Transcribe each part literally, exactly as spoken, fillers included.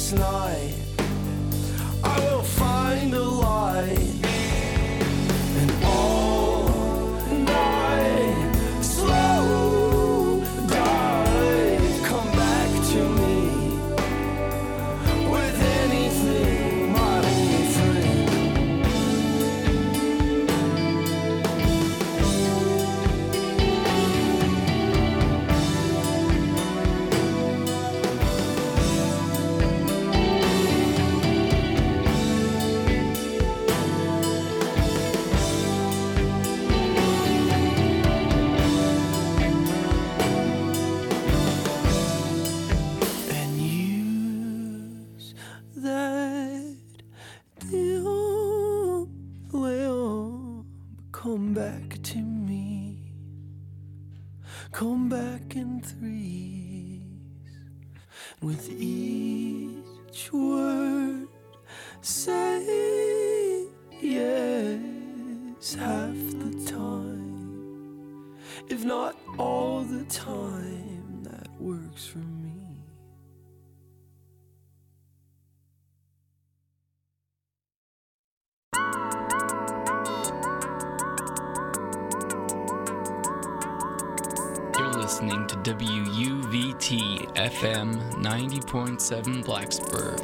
this night I will find a light, and all night slow dive, come back to me with anything, my only friend. Come back to me, come back in threes, with each word say yes half the time, if not all the time. That works for me. Listening to W U V T F M ninety point seven Blacksburg.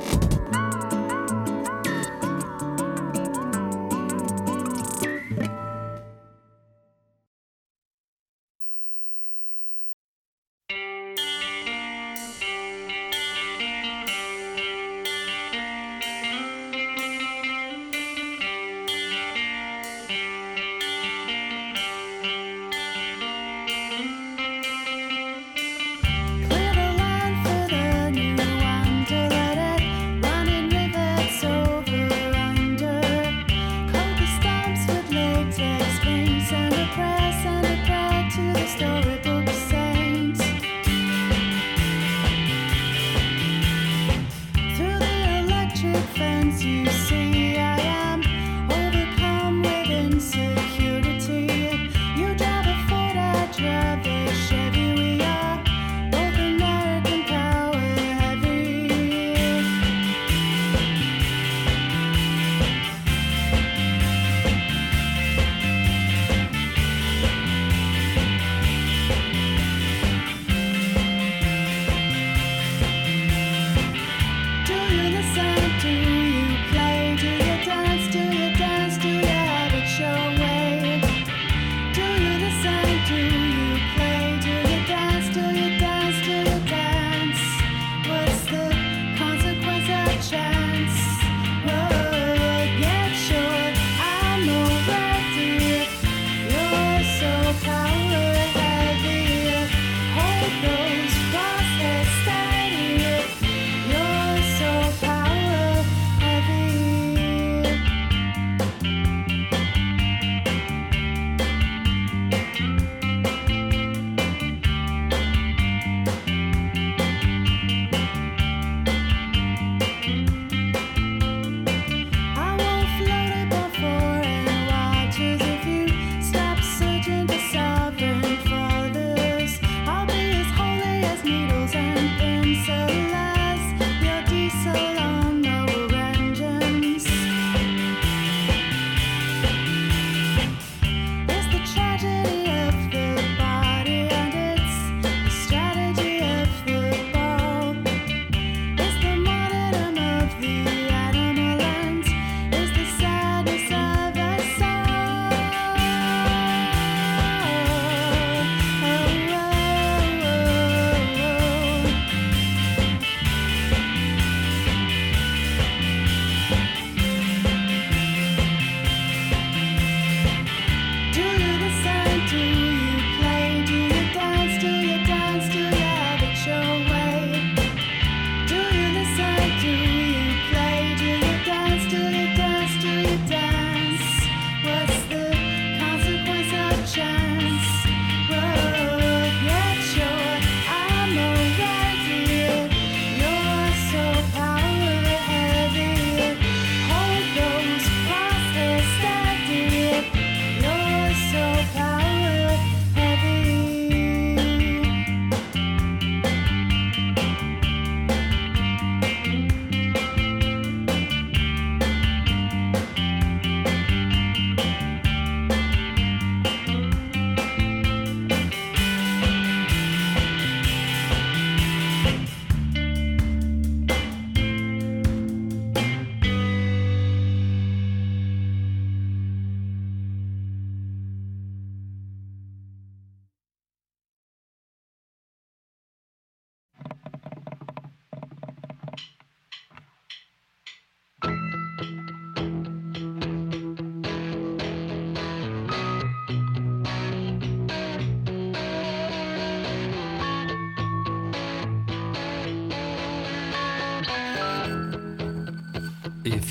With a line for the new one to let it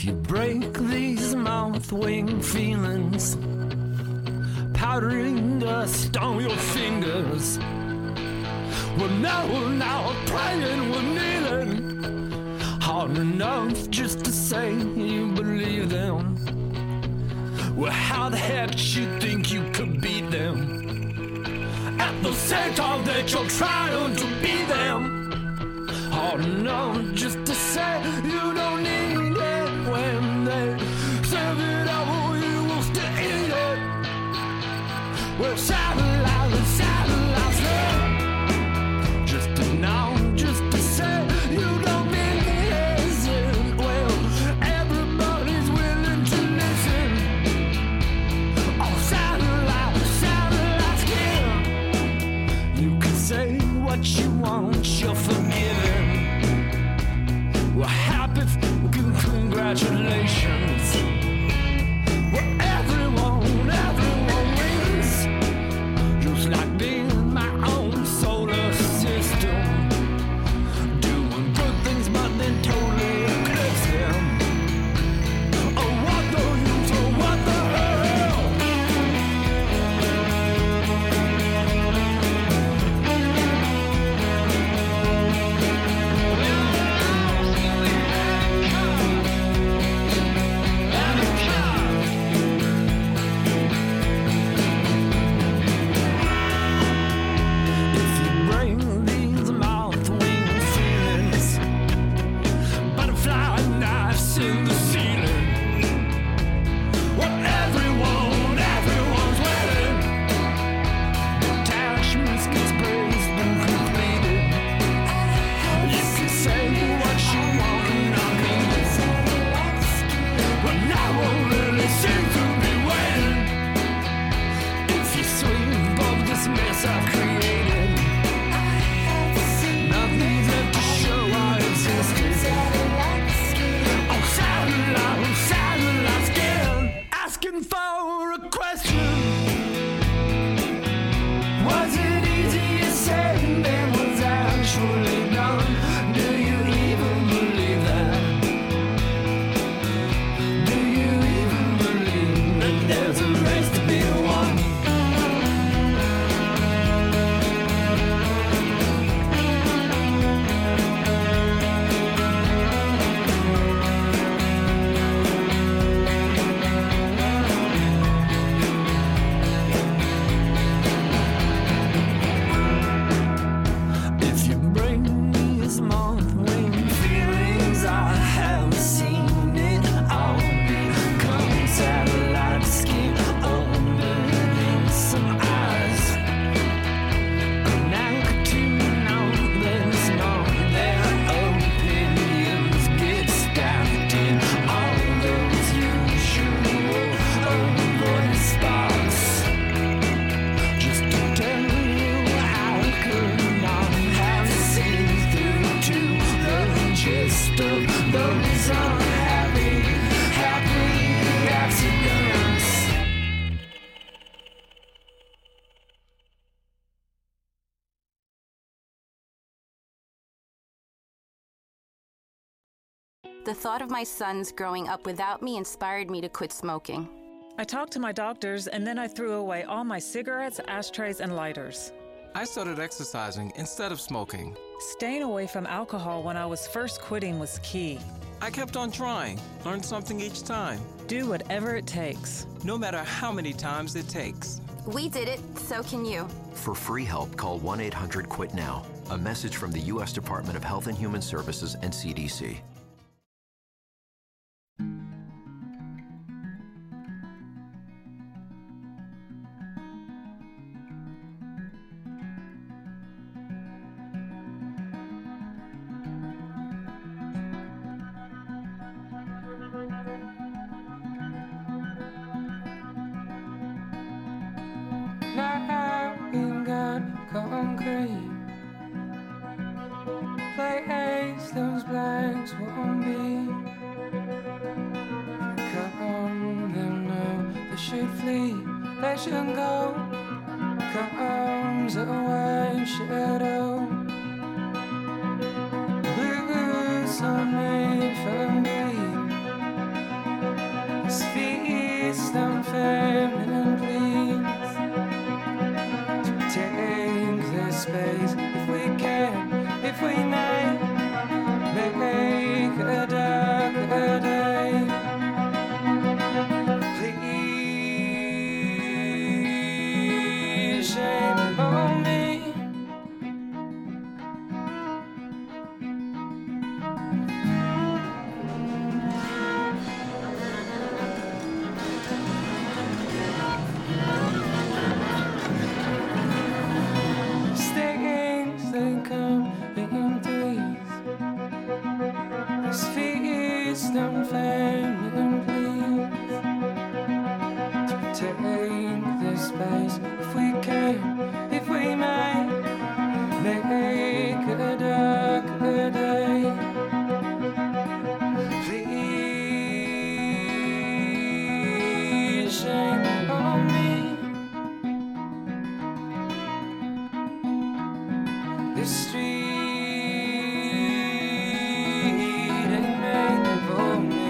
If you break these mouth-wing feelings, powdering dust on your fingers, well now, well now, we're praying, we're kneeling, hard enough just to say you believe them. Well, how the heck you think you could beat them at the same time that you're trying to be them? Hard enough just to say you don't need it when they serve it up, you will still eat it. Well, satellite, satellite, yeah. Just to know, just to say you don't mean it. Well, everybody's willing to listen. Oh, satellite, satellite, yeah. You can say what you want, you're forgiven. Well, happy, congratulations. Well, everyone, everyone wins. Just like being my own solar system. Doing good things, but then totally eclipse them. Oh, what the use, oh, what the hell? If you bring these mouth-wing feelings, butterfly knives in the ceiling. Well, everyone, everyone's waiting. Detachments gets praised and completed. You can say what you want and I mean it. But now one really seems to be waiting. If you sweep up this mess I've created, nothing's left to show I existed. Oh, satellite, satellite scan, asking for a question. Was it easier said than was actually done? Do you even believe that? Do you even believe that there's a race to be won? If you bring these month-wing feelings, I have seen it all become satellite skin, opening some eyes. Connect to know there's none, their opinions get stacked in all those usual avoid spots. Just to tell you I could not have seen through to the gist of those unhappy, happy accidents. The thought of my sons growing up without me inspired me to quit smoking. I talked to my doctors, and then I threw away all my cigarettes, ashtrays, and lighters. I started exercising instead of smoking. Staying away from alcohol when I was first quitting was key. I kept on trying, learned something each time, Do whatever it takes. no matter how many times it takes. We did it, so can you. For free help, call one eight hundred quit now. A message from the U S Department of Health and Human Services and C D C. Now we got concrete. Play ace, those blanks won't be. Come, then know they should flee. They should go. Comes a white shadow. Blues are made for me. them feminine, please. To take this space, if we can, if we may, make a darker day. Please, shame on me. Stings, they come in threes. This feast on feminine, please. To take this space, if we can, if we may, make a darker day. Please, shame on me. This street ain't made for me.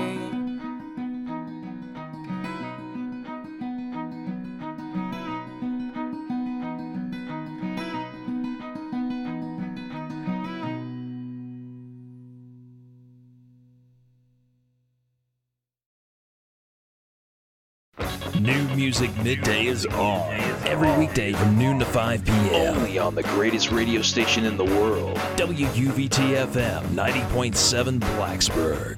New Music Midday is on every weekday from noon to five p.m. Only on the greatest radio station in the world. W U V T F M ninety point seven Blacksburg.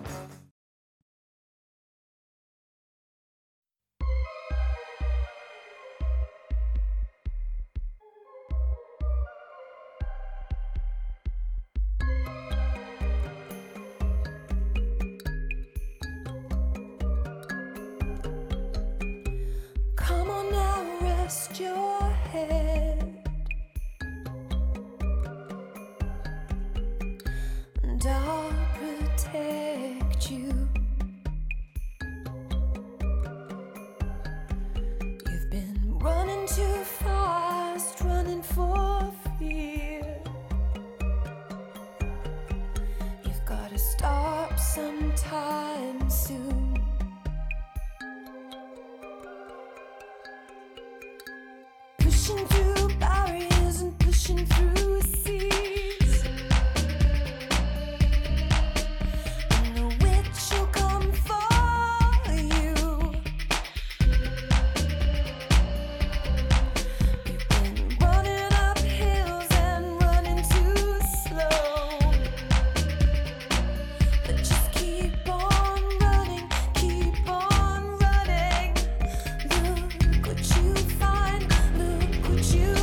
Come on now, rest your head, and I'll protect you. You've been running too fast, running for fear. You've got to stop sometime soon. Pushing through barriers and pushing through seas. And the witch will come for you. You've been running up hills and running too slow. But just keep on running, keep on running. Look what you find, look what you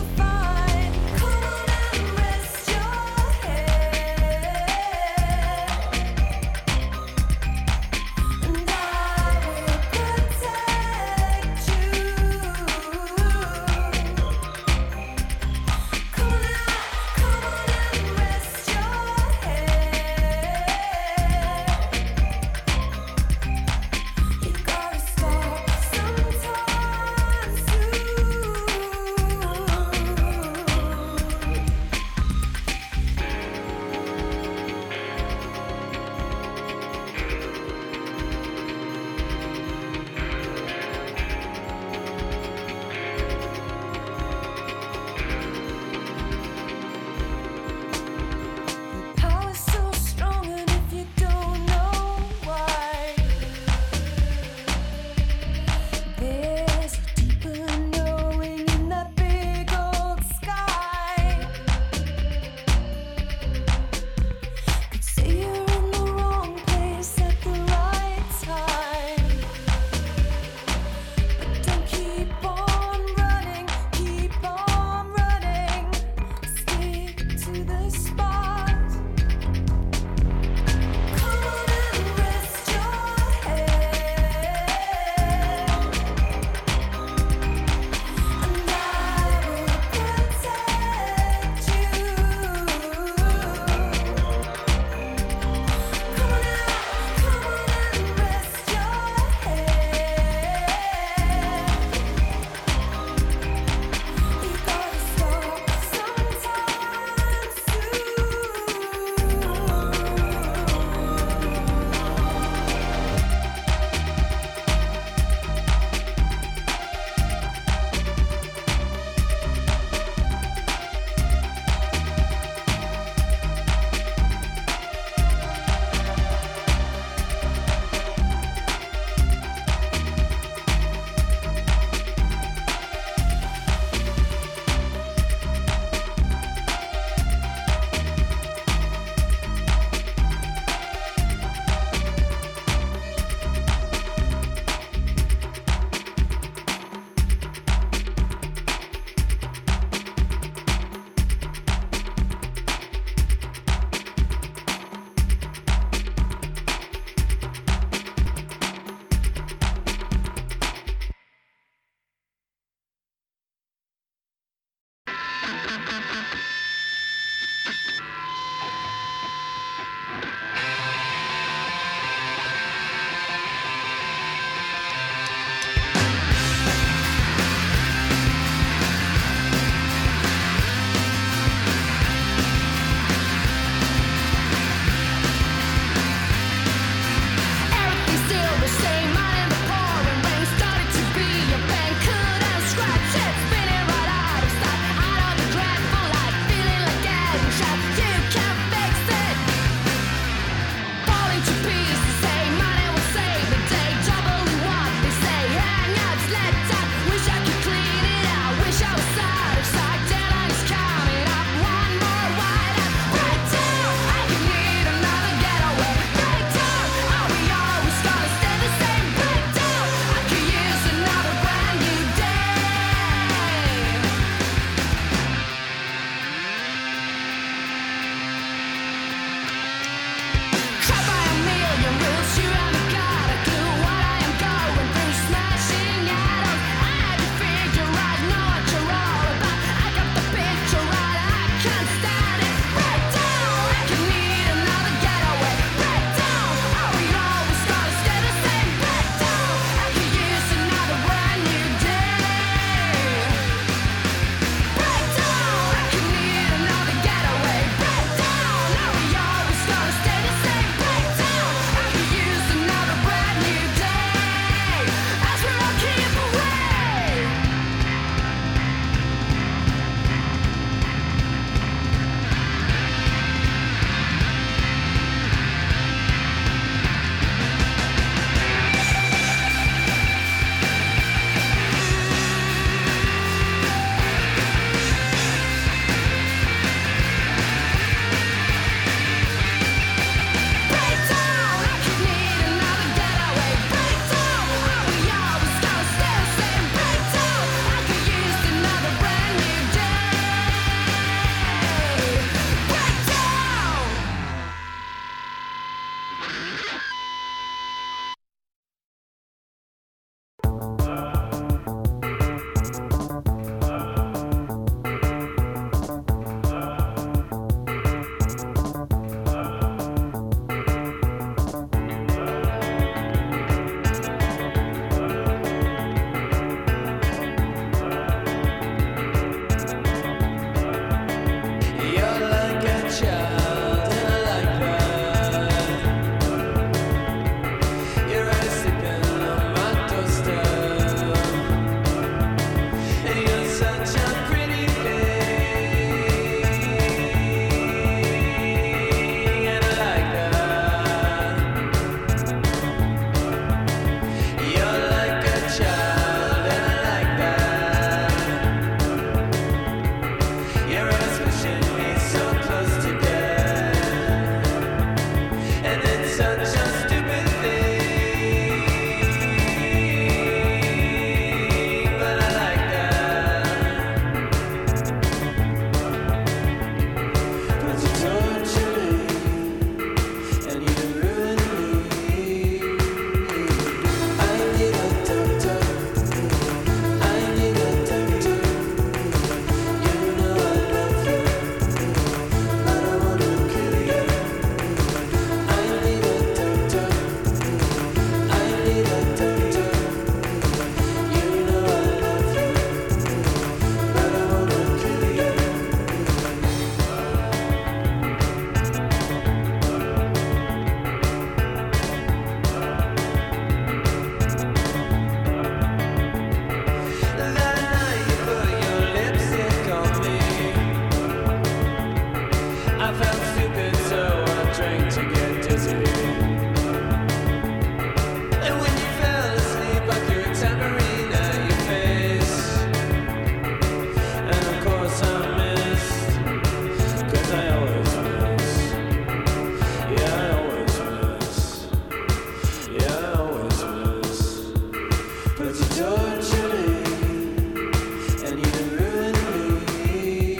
but you torture me, and you ruin me.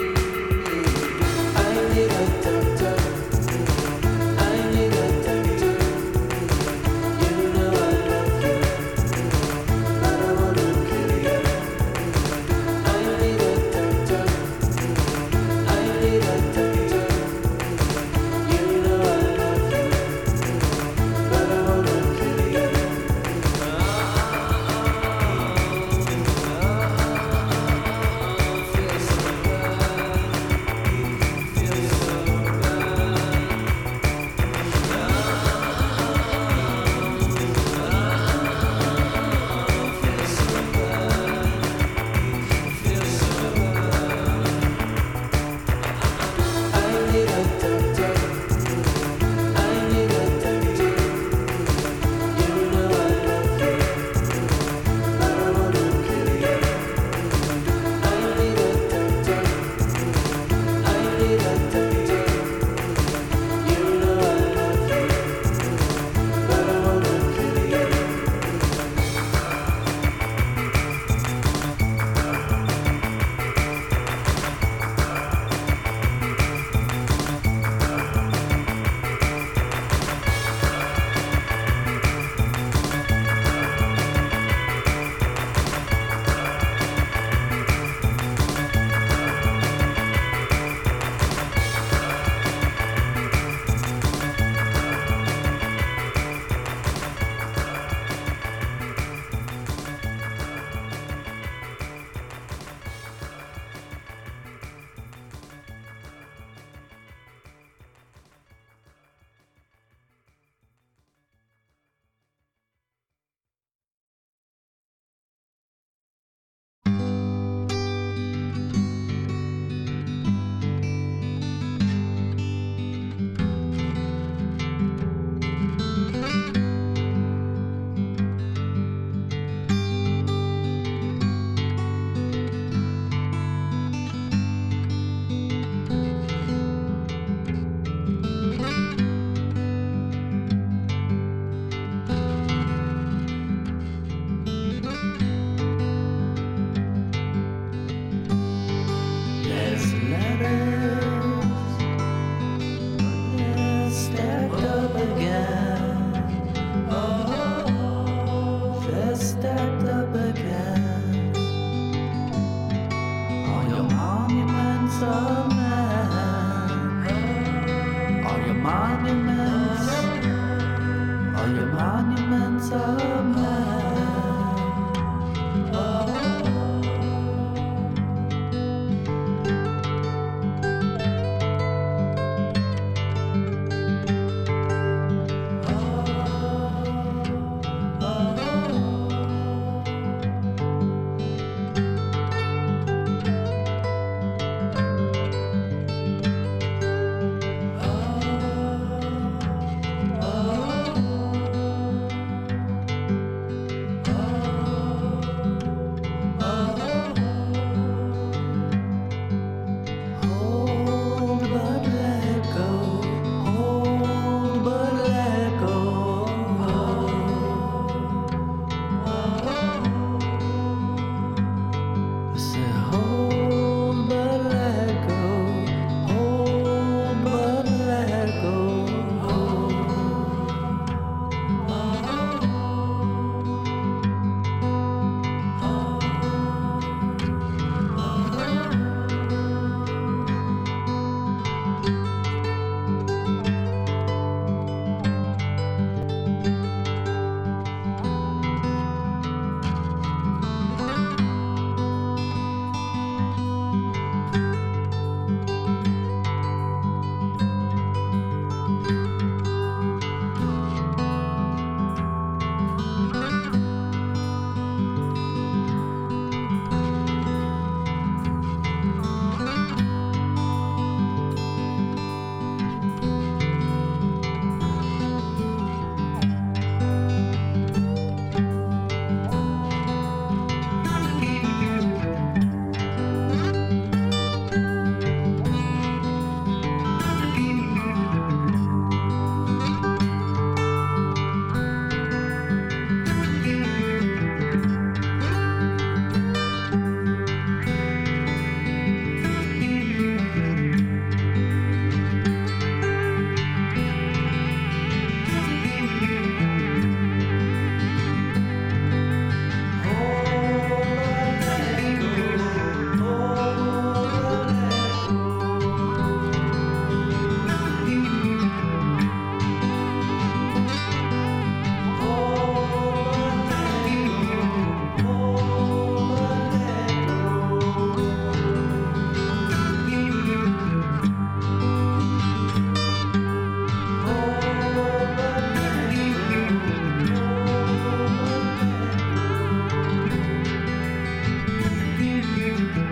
I need a doctor, I need a doctor. You know I love you, but I wanna kill you. I need a doctor, I need a doctor. You know I love you, but I wanna kill you.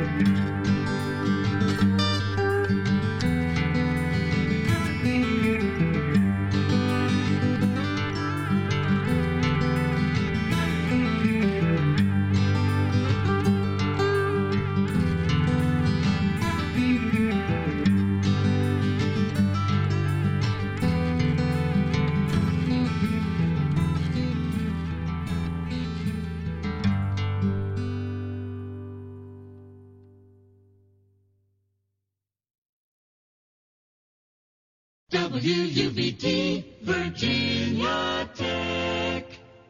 W U V T, Virginia Tech.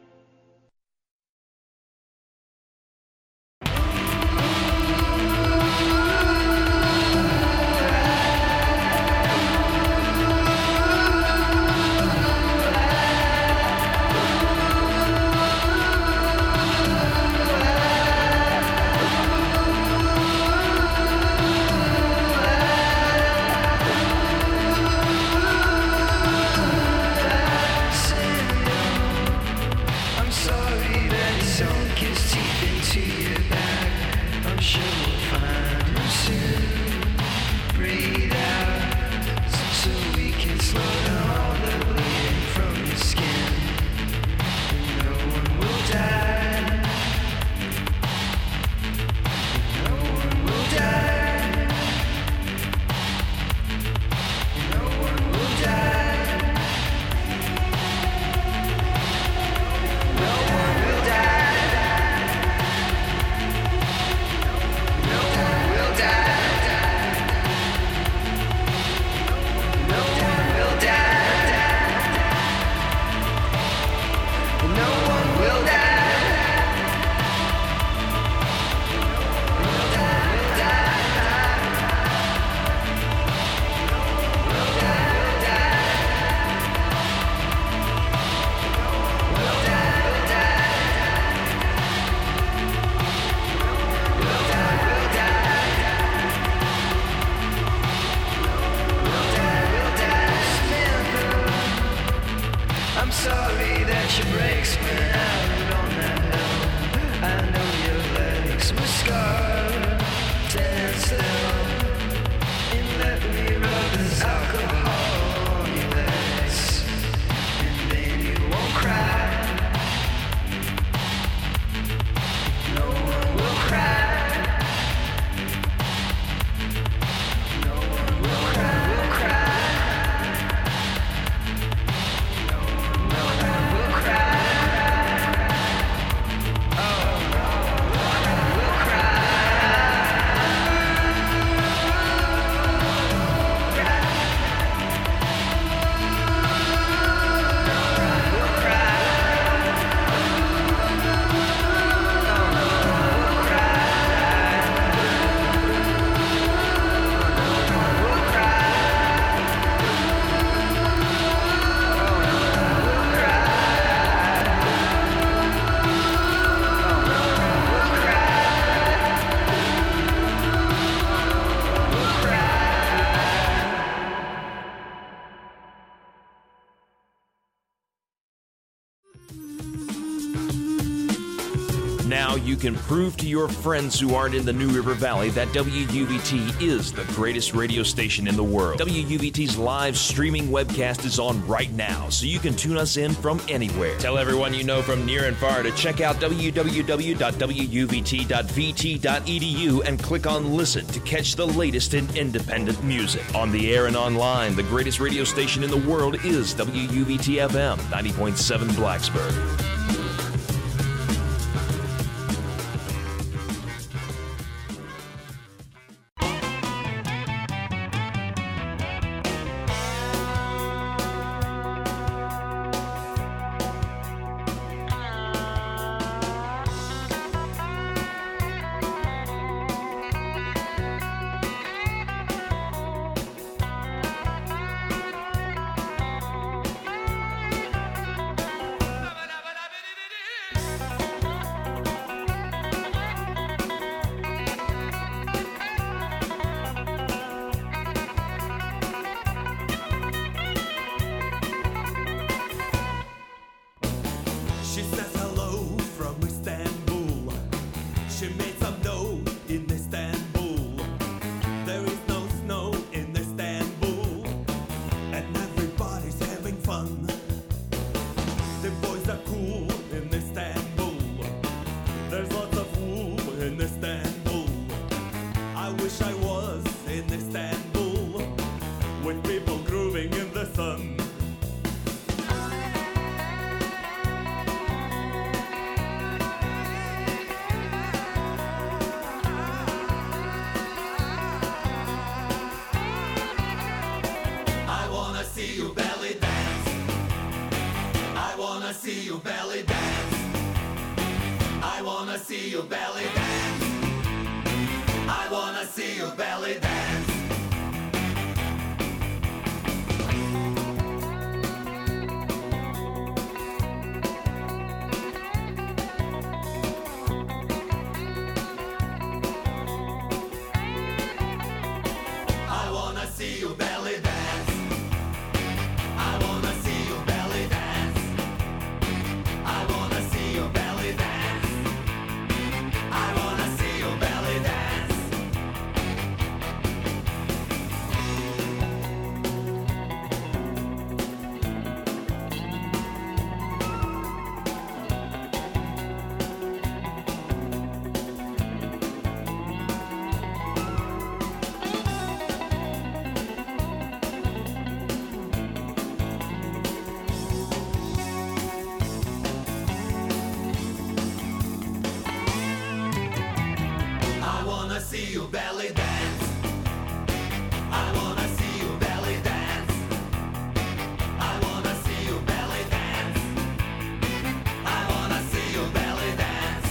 Now you can prove to your friends who aren't in the New River Valley that W U V T is the greatest radio station in the world. W U V T's live streaming webcast is on right now, so you can tune us in from anywhere. Tell everyone you know from near and far to check out w w w dot w u v t dot v t dot e d u and click on Listen to catch the latest in independent music. On the air and online, the greatest radio station in the world is W U V T F M ninety point seven Blacksburg. She made some dough in Istanbul. in Istanbul. I wish I was in Istanbul with people grooving in the sun. I wanna see you belly dance. I wanna see you belly dance. I wanna see you belly dance. I wanna see you belly dance. I wanna see you belly dance. I wanna see you belly dance. I wanna see you belly dance. I wanna see you belly dance. I wanna see you belly dance. I wanna see you belly dance. I wanna see you belly dance. I wanna see you belly dance.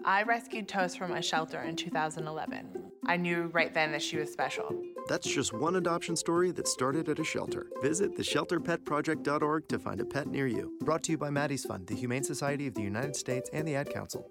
I rescued Toast from a shelter in two thousand eleven. I knew right then that she was special. That's just one adoption story that started at a shelter. Visit the shelter pet project dot org to find a pet near you. Brought to you by Maddie's Fund, the Humane Society of the United States, and the Ad Council.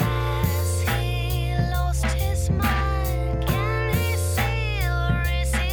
Has he lost his mind? Can he still resist?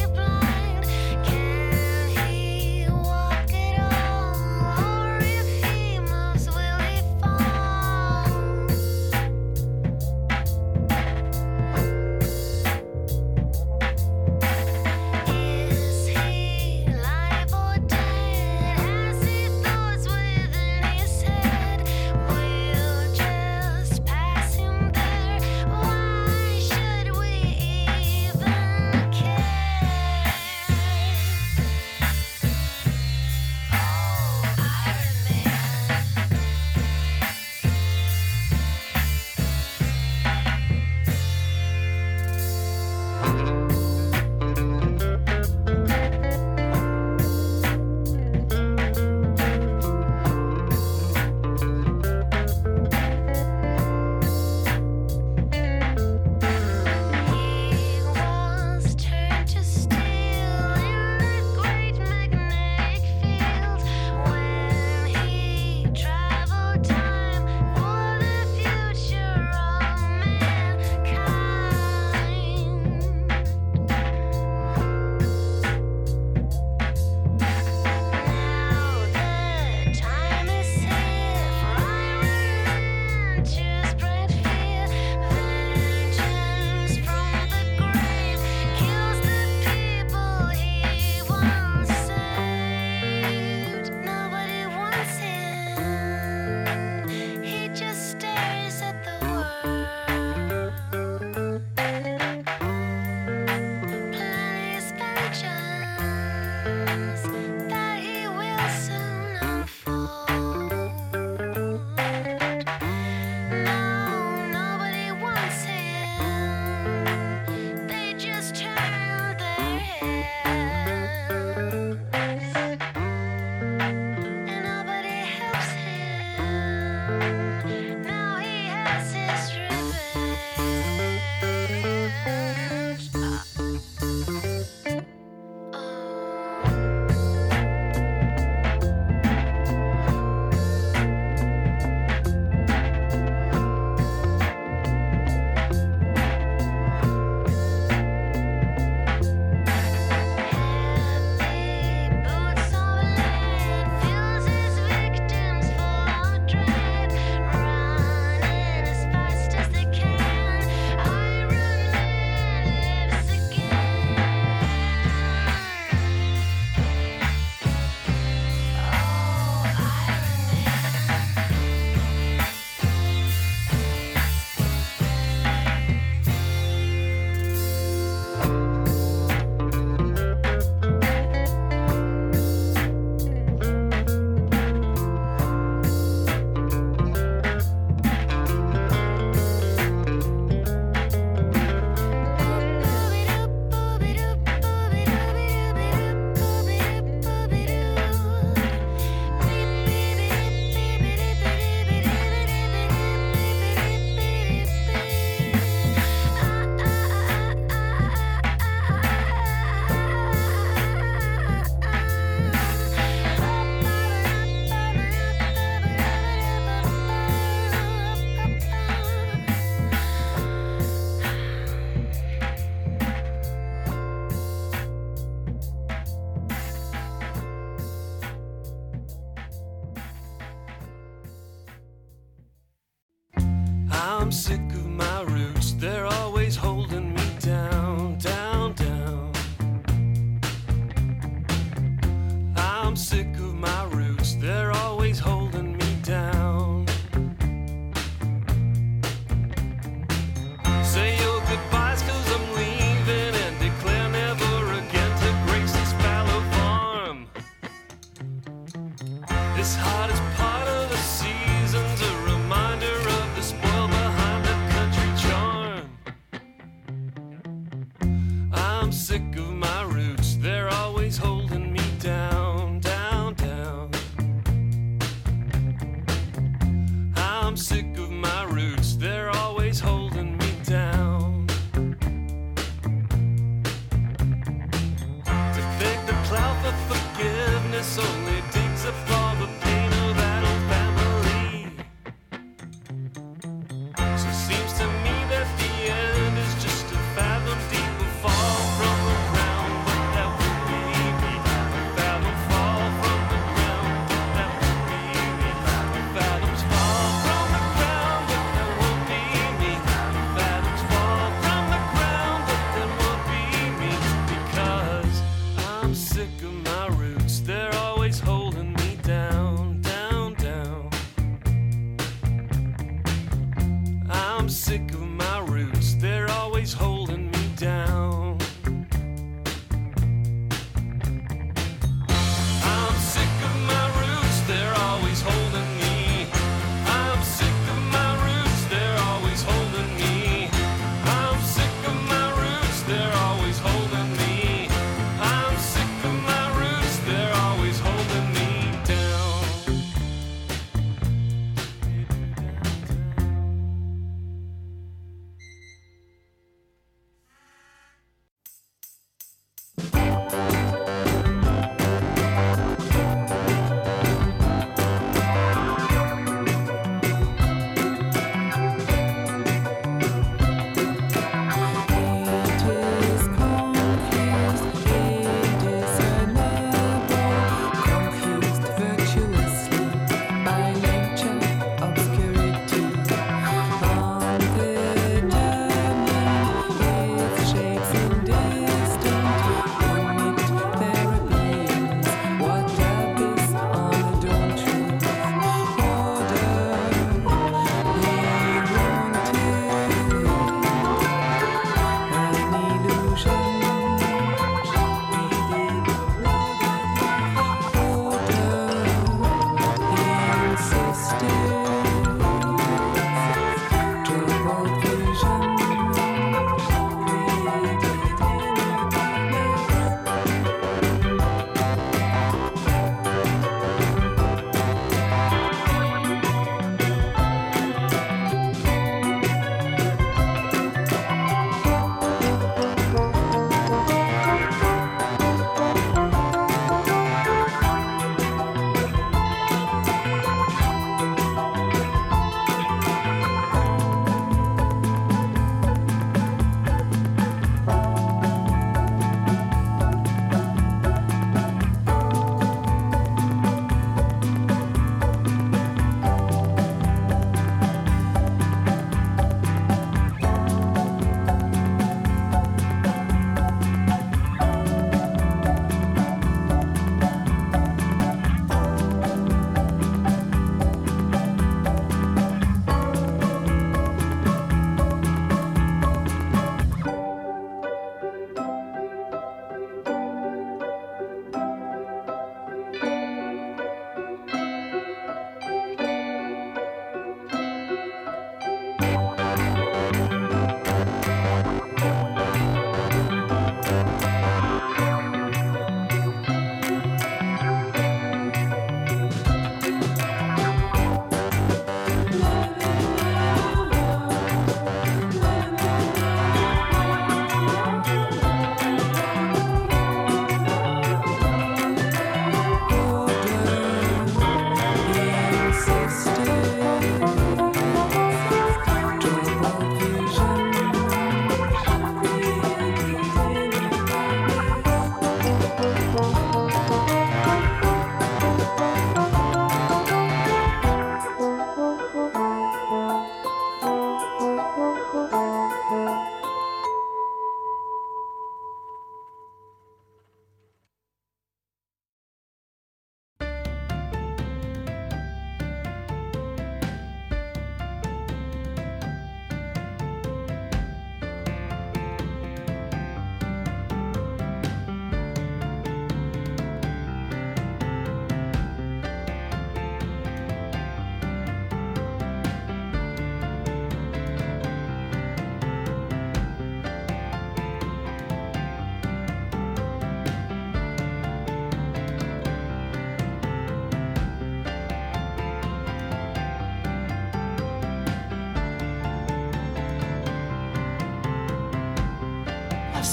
I'm sick of my roots, they're always holding me down, down, down. I'm sick of my roots, they're always holding me down. Say your goodbyes cause I'm leaving and declare never again to grace this fallow farm. This hardest part of the season's a reminder of the spoil behind the country charm. I'm sick of my roots, they're always holding me down, down, down. I'm sick of my roots, they're always holding me down. To beg the cloud for forgiveness only digs up all the pain of that old family. So it seems to me that the end is just a fathom deeper fall from the ground, but that would be me. A fathom fall from the ground, but that would be me. A fathoms fall from the ground, but that won't be me. A fathoms fall from the ground, but that won't be me. Because I'm sick of my roots, they're always holding me down, down, down. I'm sick of my roots, they're always holding me down. I'm sick of my roots, they're always holding me. I'm sick of my roots, they're always holding me. I'm sick of my roots, they're always holding me. I'm sick of my roots, they're always holding me down.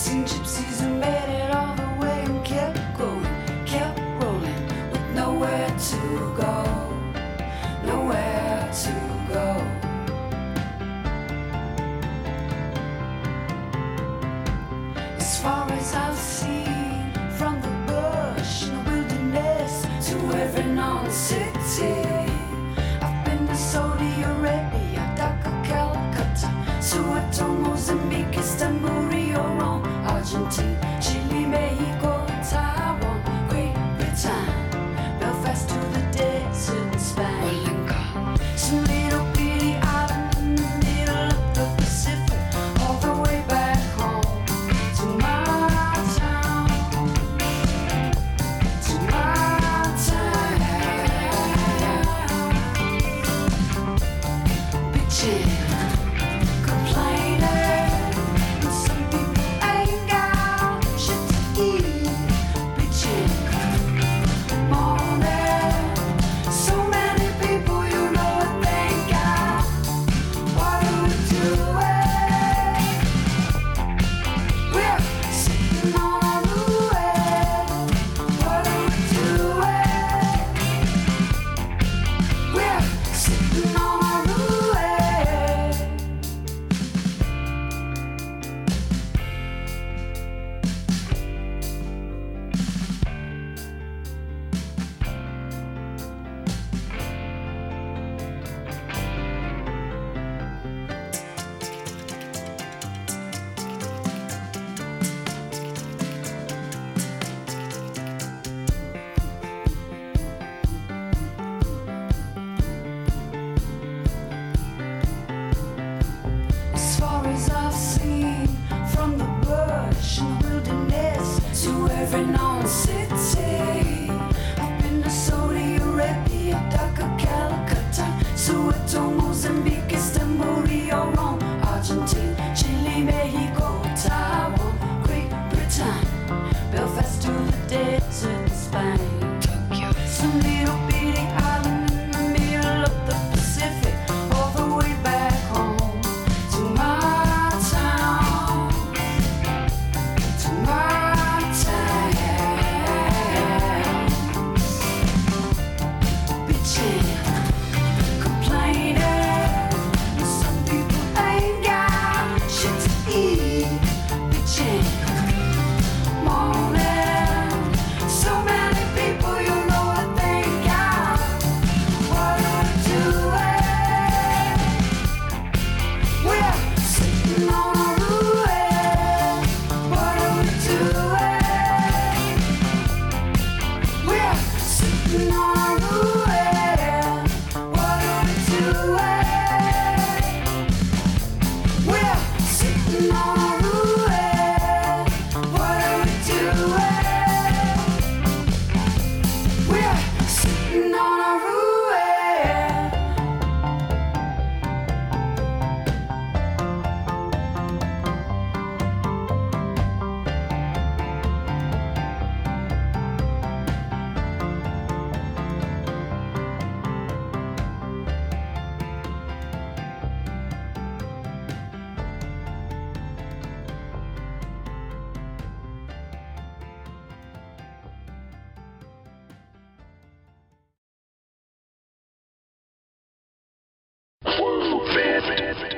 Seen gypsies who made it all the way and kept going, kept rolling with nowhere to go, nowhere to go. As far as I've seen, from the bush in the wilderness to every non-city, I've been to Saudi Arabia, Dhaka, Calcutta, Soweto, Mozambique, Istanbul, Rio, Rome, Argentina, Chile, Mexico, Taiwan, Great Britain, Belfast to the desert in Spain. Some little bitty island in the middle of the Pacific, all the way back home to my town, to my town. Bitchin', complaining, and some people ain't got shit to eat. Bitchin', moaning, so many people you know what they got. What are we doing? We're sitting on our ruin. What are we doing? We're sitting on our ruin. As far as I've seen, from the bush and the wilderness to every non-city, I've been to Saudi Arabia, Dhaka, Calcutta, Soweto, Mozambique, Istanbul, Rio, Rome, Argentina, Chile, Mexico, Taiwan, Great Britain, Belfast to the desert in Spain. Some little bitty island in the middle of the Pacific, all the way back home to my town, to my town. Bitchin', complaining, and some people ain't got shit to eat. Bitchin', moaning, so many people you know what they got. What are we doing? We're sitting on our ruin. What are we doing? We're sitting on our ruin. What are we doing? We're sitting on our ruin. What are we doing? We're sitting on our ruin. Whoa, man.